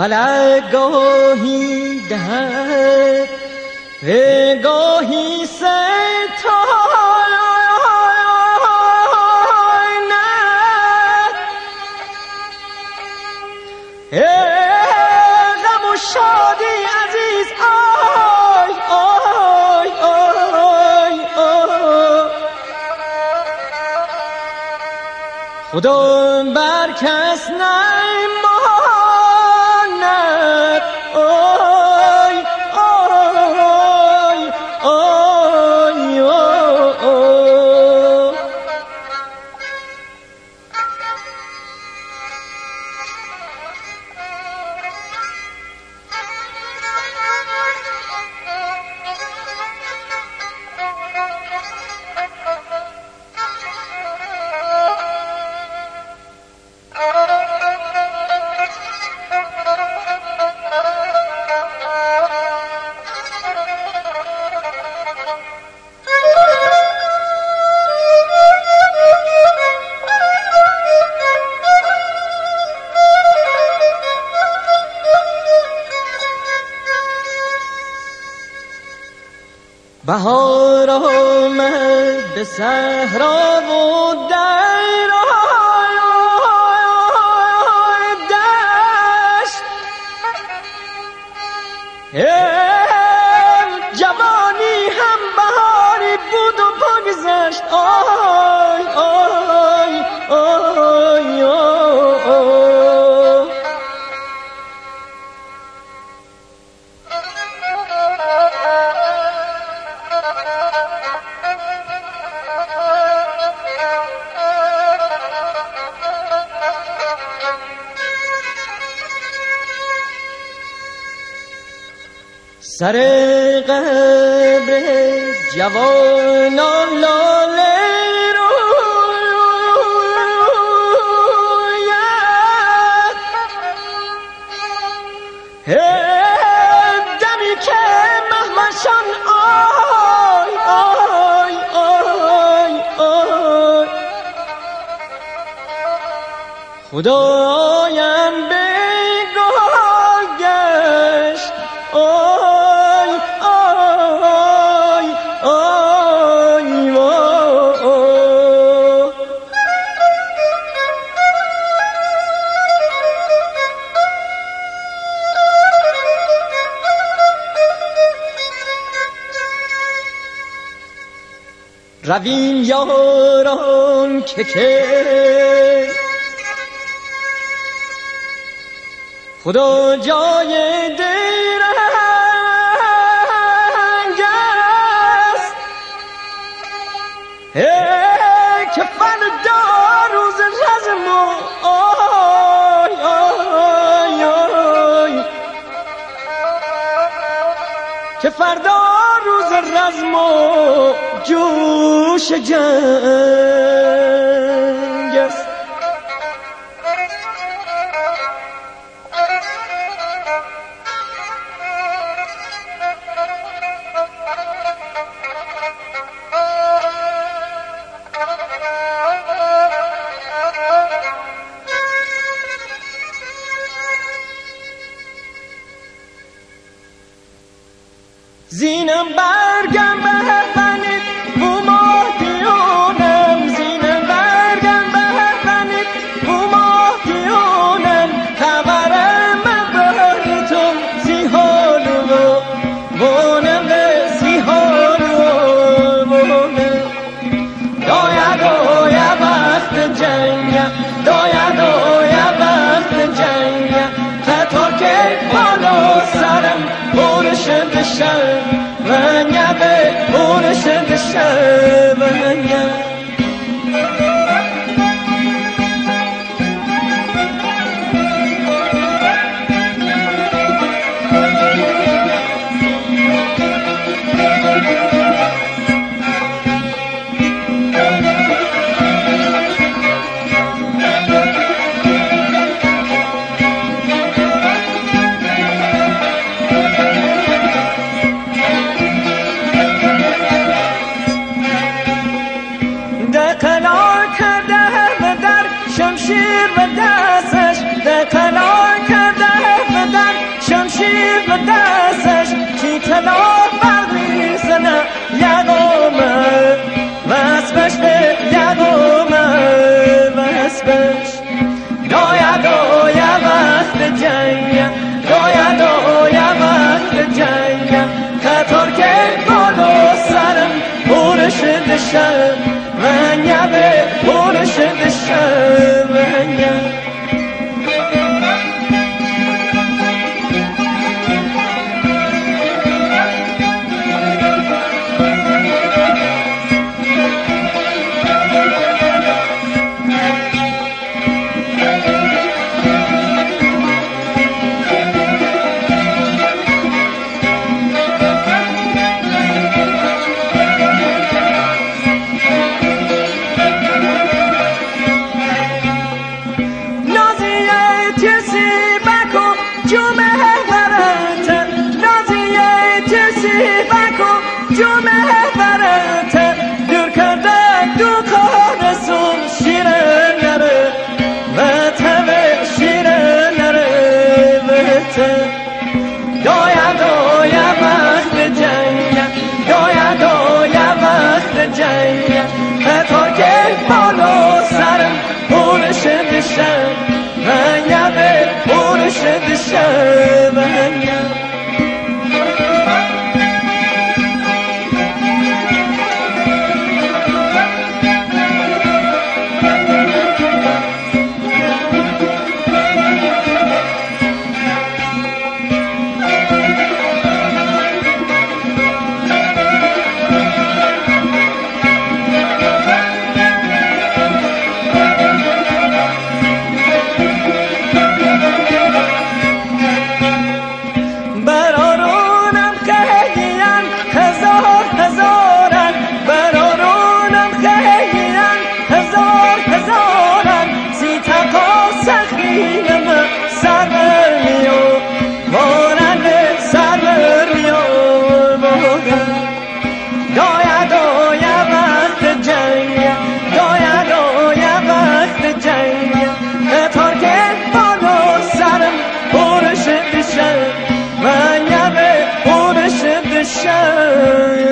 فلک گاهی دهد گاهی غم و شادی عزیز آی آی آی آی خدا بر کس نماند آی آی آی آی بهار آمد به صحرا و دشت جوانی هم بهاری بود و بگذشت آی آی آی آی سر قبر جوانان لاله روید دمی که مهمشان آی آی آی آی خدایم بگاه گشت آی آی آی آی رویم یاران که خدا جای دیرنگ است که فردا روز رزم آی آی آی که فردا روز رزم و جوش جنگ است زینم برگم بفنید بو ماهیونم زینم برگم بفنید بو ماهیونم خبرم بردتم زی حالو بونم زی حالو بونم دایا دایا وقت جنگم دایا دایا وقت جنگم تا که بالا سرم برش بشم ونیا به برش بشم ونیا به دستش کی طلا برق میزنه یقامه وصفش به یقامه وصفش دایا وقت جنگ دایا وقت جنگ قطار که بالا سرم پرش دشم منگه به پرش دشم منگه قطار که بالا سرم پرش دشم منگه به پرش دشم منگه shine.